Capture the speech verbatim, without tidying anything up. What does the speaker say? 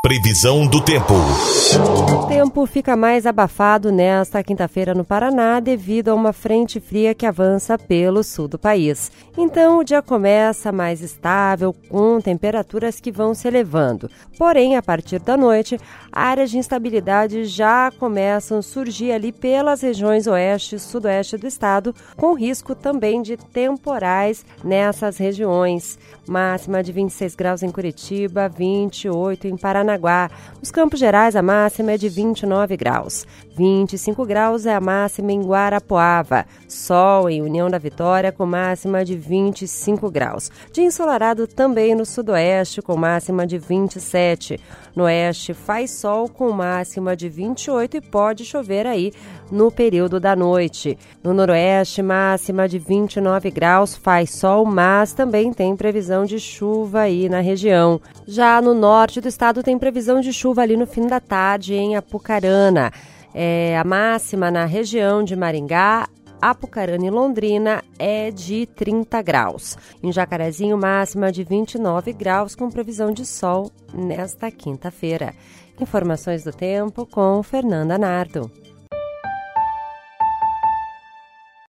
Previsão do tempo. O tempo fica mais abafado nesta quinta-feira no Paraná devido a uma frente fria que avança pelo sul do país. Então o dia começa mais estável, com temperaturas que vão se elevando. Porém, a partir da noite, áreas de instabilidade já começam a surgir ali pelas regiões oeste e sudoeste do estado, com risco também de temporais nessas regiões. Máxima de vinte e seis graus em Curitiba, vinte e oito em Paranaguá. Nos Campos Gerais, a máxima é de vinte e nove graus. vinte e cinco graus é a máxima em Guarapuava. Sol em União da Vitória com máxima de vinte e cinco graus. Dia ensolarado também no sudoeste com máxima de vinte e sete. No oeste faz sol com máxima de vinte e oito e pode chover aí no período da noite. No noroeste, máxima de vinte e nove graus, faz sol, mas também tem previsão de chuva aí na região. Já no norte do estado tem previsão de chuva ali no fim da tarde em Apucarana. É, a máxima na região de Maringá, Apucarana e Londrina é de trinta graus. Em Jacarezinho, máxima de vinte e nove graus com previsão de sol nesta quinta-feira. Informações do tempo com Fernanda Nardo.